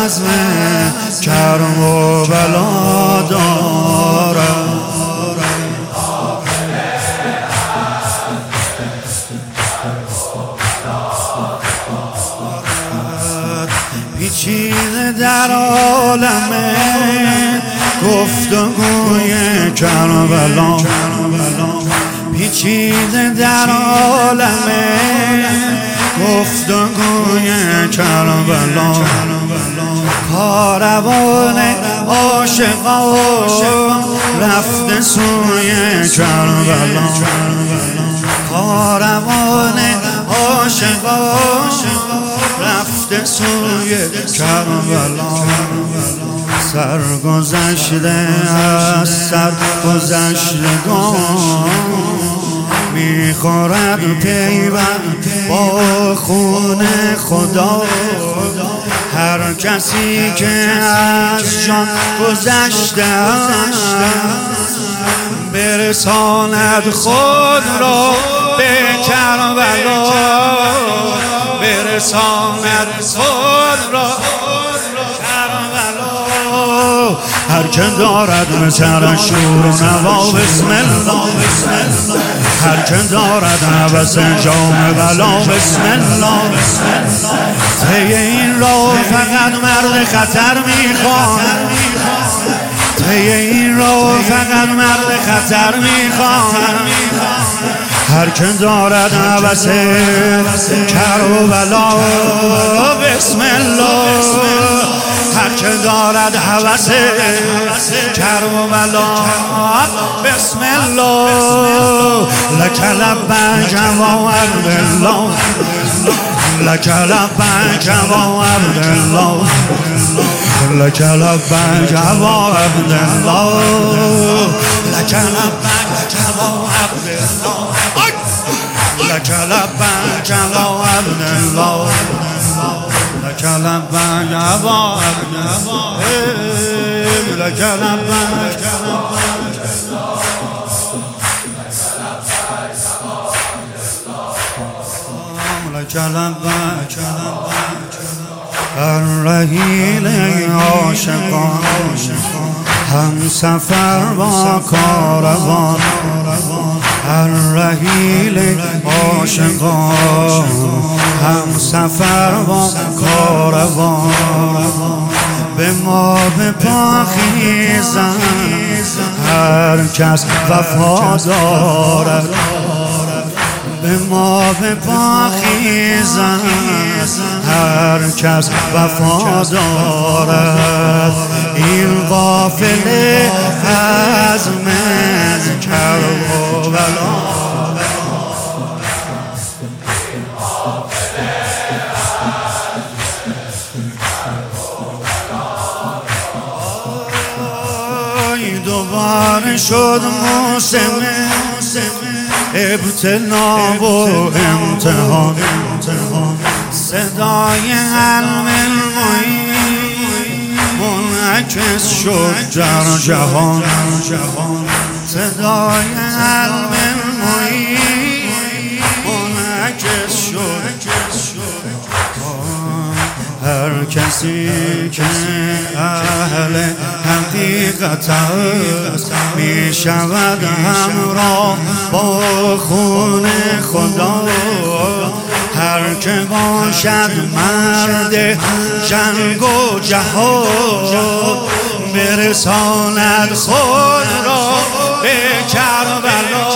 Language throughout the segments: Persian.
بزم کرم و بلا دارد. پیچیده در عالم گفتگوی کربلا، پیچیده در عالم گفتگوی کربلا، کاروان عاشقان رفته سوی کربلا، کاروان عاشقان رفته سوی کربلا. سرگذشته از سرگذشتگان میخورد پیوند با خون خدا. هر کسی که از جان گذشته برساند خود را به کربلا، برساند خود را کربلا. هر که دارد مثل شور و نوا بسم الله، هر که دارد نفس جام بلا بسم الله. طی این راه فقط مرد خطر میخواهد، طی این راه فقط مرد خطر میخواهد. هر که دارد نفس کربلا بسم الله، هر که دارد هوس کربلا بسم الله. لک لبیک و عبدالله، لک لبیک و عبدالله، لک لبیک و عبدالله، لک لبیک و عبدالله، لک لبیک و عبدالله، لک لبیک و عبدالله، لک لبیک لک لبیک. الرحیل عاشقان هم سفر با کاروان، الرحیل عاشقان هم سفر با کاروان. به ما به پا خیزن هر کس وفا دارد، به ما به پا خیزن هر کس وفا دارد. این قافله از من کربلا، دوباره شد موسم ابتلا و امتحان. صدای علم المعین منعکس شد در جهان، صدای علم المعین منعکس شد. هر کسی که اهل حقیقت است می شود همراه با خون خدا. هر که باشد مرد جنگ و جهاد برساند خود را به کربلا،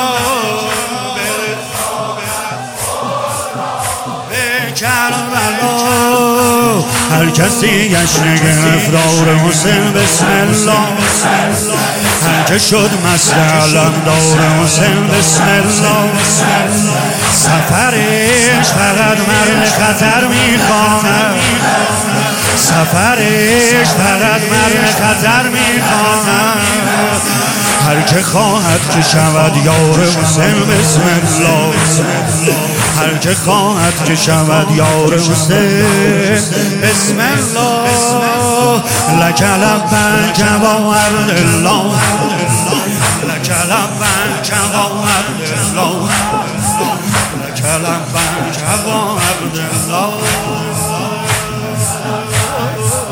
به کربلا. هر کسی جشن گرفتار حسین بسم الله، هر که شد مست علمدار حسین بسم الله. سفرش فقط مرد خطر میخواهد، سفرش فقط مرد خطر میخواهد. هر که خواهد که شود یار حسین بسم الله، هر که خواهد که شود یار حسین بسم الله. لک لبیک و عبدالله، لک لبیک و عبدالله، لک لبیک و عبدالله.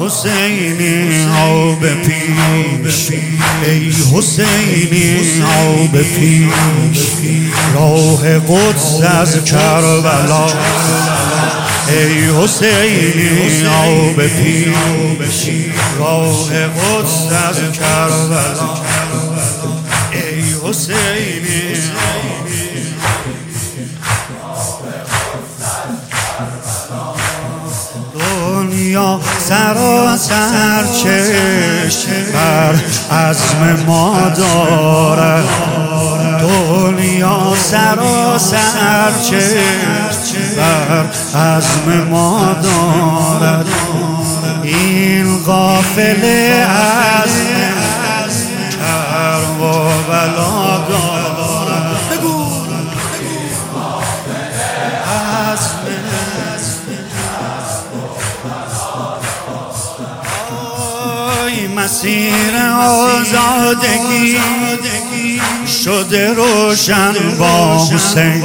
حسینی آب پیش، ای حسینی آب پیش، راه قدس از کربلا. ای حسینی آب پیش، راه قدس از کربلا. ای حسینی دنیا سراسر چشم بر عزم ما دارد، دنیا سراسر چشم بر عزم ما دارد. این قافله از کرب و بلا دارد. بگو مسیر آزادگی شده روشن با حسین،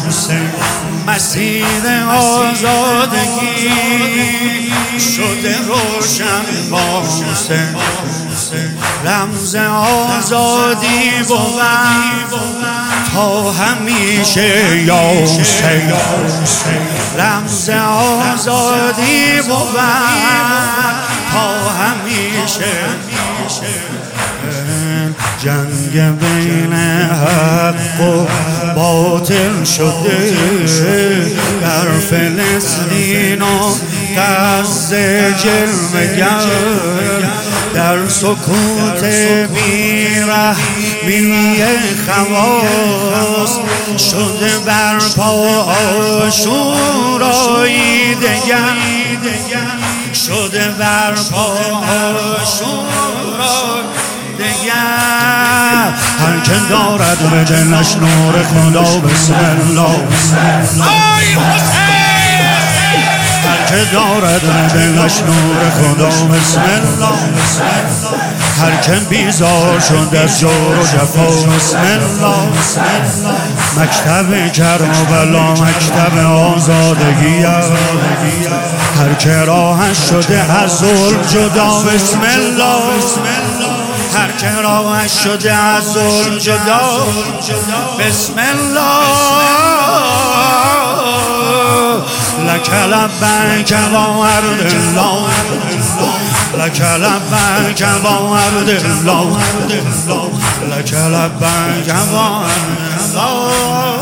مسیر آزادگی شده روشن با حسین. رمز آزادی بود تا همیشه یا حسین، رمز آزادی بود تا همیشه. جنگ بین حق و باطل شده در فلسطین و غزه جلوه‌گر، در سکوت بی‌رحمی خواص شده برپا آشورایی دگر، شده برپا آشورایی دگر. هر که دارد به دلش نور خدا بسم الله، هر که دارد به دلش نور خدا بسم الله، هر که بیزار شد از جور و جفا بسم الله. مکتب کربلا مکتب آزادگی، هر که راهش شده از ظلم جدا بسم الله، هر که راهش شده از ظلم جدا بسم الله. لک لبیک و ارض الله، لک لبیک و ارض الله، لک لبیک و ارض الله.